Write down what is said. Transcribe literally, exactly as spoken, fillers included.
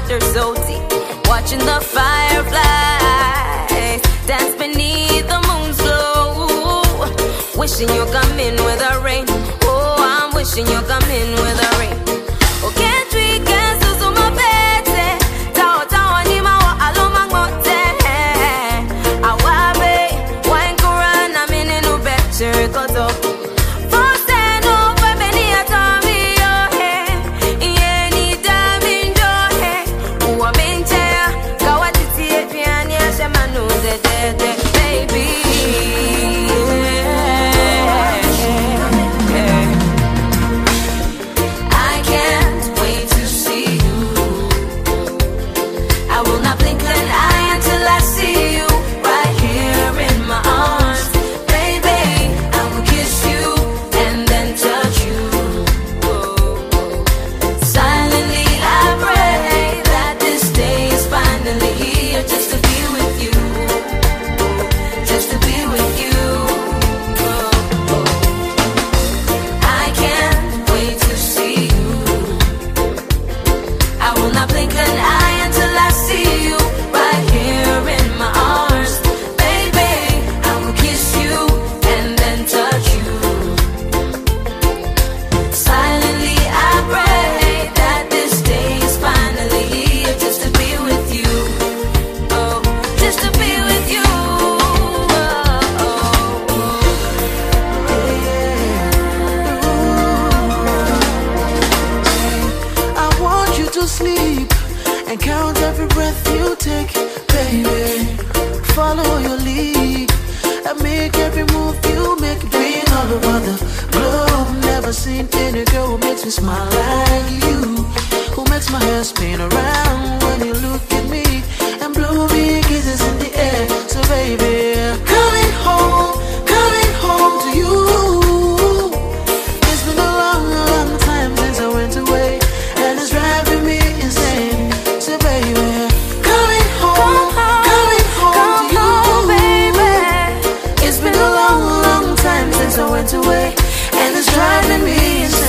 water so deep, watching the fireflies dance beneath the moon's glow. Wishing you come in with a rain. Oh, I'm wishing you come in with a rain. Oh, can't we get so my bed? Tao tao ni mawa aloma ngote. Awabe, wine koran I'm in a new better koto. And count every breath you take, baby. Follow your lead and make every move you make. Being all over the globe, never seen any girl who makes me smile like you, who makes my hair spin around when you look at me and blow me kisses in the air. So baby, coming home, coming home to you. It's been a long, long time since I went away, and it's driving me insane. So baby, coming home, coming home to you, baby. It's been a long, long time since I went away, and it's driving me insane.